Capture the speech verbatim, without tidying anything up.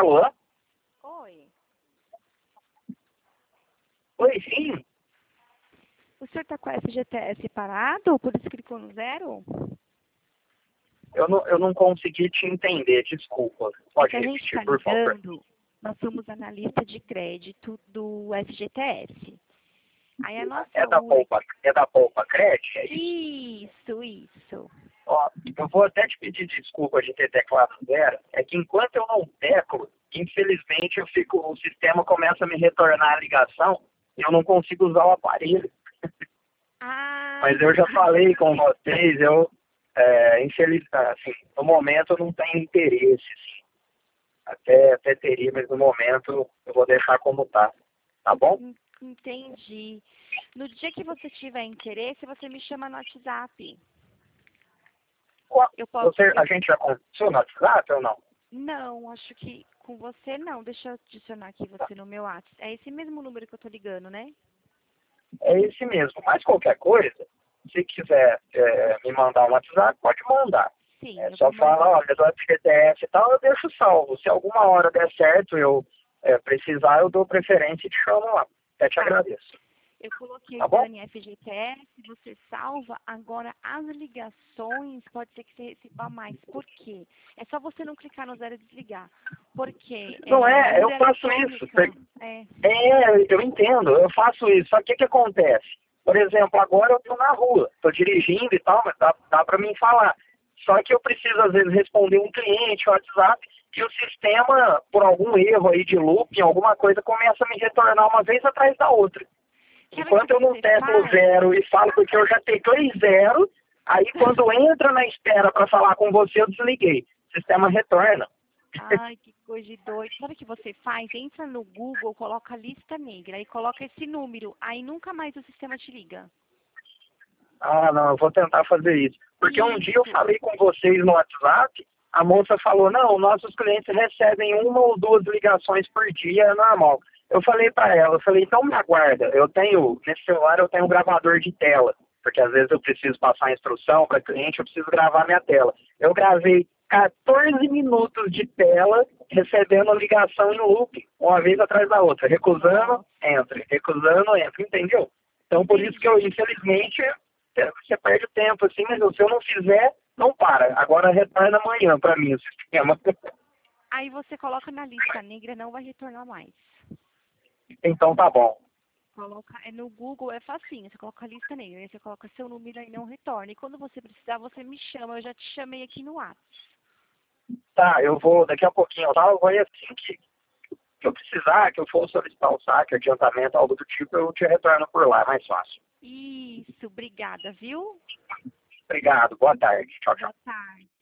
Alô? Oi. Oi, sim. O senhor está com a F G T S parado? Por isso clicou no zero? Eu não, eu não consegui te entender, desculpa. É Pode que a gente repetir, está por favor. ligando, nós somos analista de crédito do F G T S. Aí a nossa É da U R... Poupa, é da Poupa Crédito? É isso? Isso, isso. Ó, eu vou até te pedir desculpa de ter teclado zero. É que enquanto eu não teclo, infelizmente eu fico, o sistema começa a me retornar a ligação e eu não consigo usar o aparelho. Ah, Mas eu já falei com vocês, eu, é, infelizmente, assim, no momento eu não tenho interesse, assim. Até, até teria, mas no momento eu vou deixar como tá. Tá bom? en- entendi. No dia que você tiver interesse, você me chama no WhatsApp. Ó, Eu posso... Você, Eu... a gente já conversou no WhatsApp ou não? Não, acho que com você não. Deixa eu adicionar aqui você no meu WhatsApp. É esse mesmo número que eu tô ligando, né? É esse mesmo. Mas qualquer coisa, se quiser é, me mandar um WhatsApp, pode mandar. Sim, É eu só vou mandar. falar, olha, do F G T S e tal, eu deixo salvo. Se alguma hora der certo, eu é, precisar, eu dou preferência e te chamo lá. Até te Tá. agradeço. Eu coloquei Tá bom? Dani F G T S, você salva. Agora, as ligações, pode ser que você receba mais. Por quê? É só você não clicar no zero e desligar. Porque Não é, é, eu urna faço isso. eletrônica. É. É, eu entendo, eu faço isso. Só que o que acontece? Por exemplo, agora eu estou na rua, estou dirigindo e tal, mas dá, dá para mim falar. Só que eu preciso, às vezes, responder um cliente, WhatsApp, e o sistema, por algum erro aí de looping, alguma coisa, começa a me retornar uma vez atrás da outra. Sabe o que Enquanto eu não você teclo faz? zero e falo porque eu já teclei zero, aí quando entra na espera para falar com você, eu desliguei. O sistema retorna. Ai, que coisa de doido. Sabe o que você faz? Entra no Google, coloca lista negra e coloca esse número. Aí nunca mais o sistema te liga. Ah, não, eu vou tentar fazer isso. Porque um dia eu Isso. falei com vocês no WhatsApp, a moça falou, não, nossos clientes recebem uma ou duas ligações por dia, é normal. Eu falei para ela, eu falei, então me aguarda, eu tenho, nesse celular eu tenho um gravador de tela, porque às vezes eu preciso passar a instrução para cliente, eu preciso gravar minha tela. Eu gravei quatorze minutos de tela recebendo a ligação em loop, uma vez atrás da outra, recusando, Nossa, entra, recusando, entra, entendeu? Então por isso que eu, entendi. infelizmente, você perde tempo, assim, mas se eu não fizer, não para. Agora retorna amanhã para mim o sistema. Aí você coloca na lista negra, não vai retornar mais. Então tá bom. Coloca, é no Google, é facinho. Você coloca a lista negra, aí você coloca seu número e não retorna. E quando você precisar, você me chama. Eu já te chamei aqui no WhatsApp. Tá, eu vou, daqui a pouquinho, tá? Eu vou ir assim que, que eu precisar, que eu for solicitar o saque, adiantamento, algo do tipo, eu te retorno por lá, é mais fácil. Isso, obrigada, viu? Obrigado, boa tarde. Tchau, tchau. Boa tarde.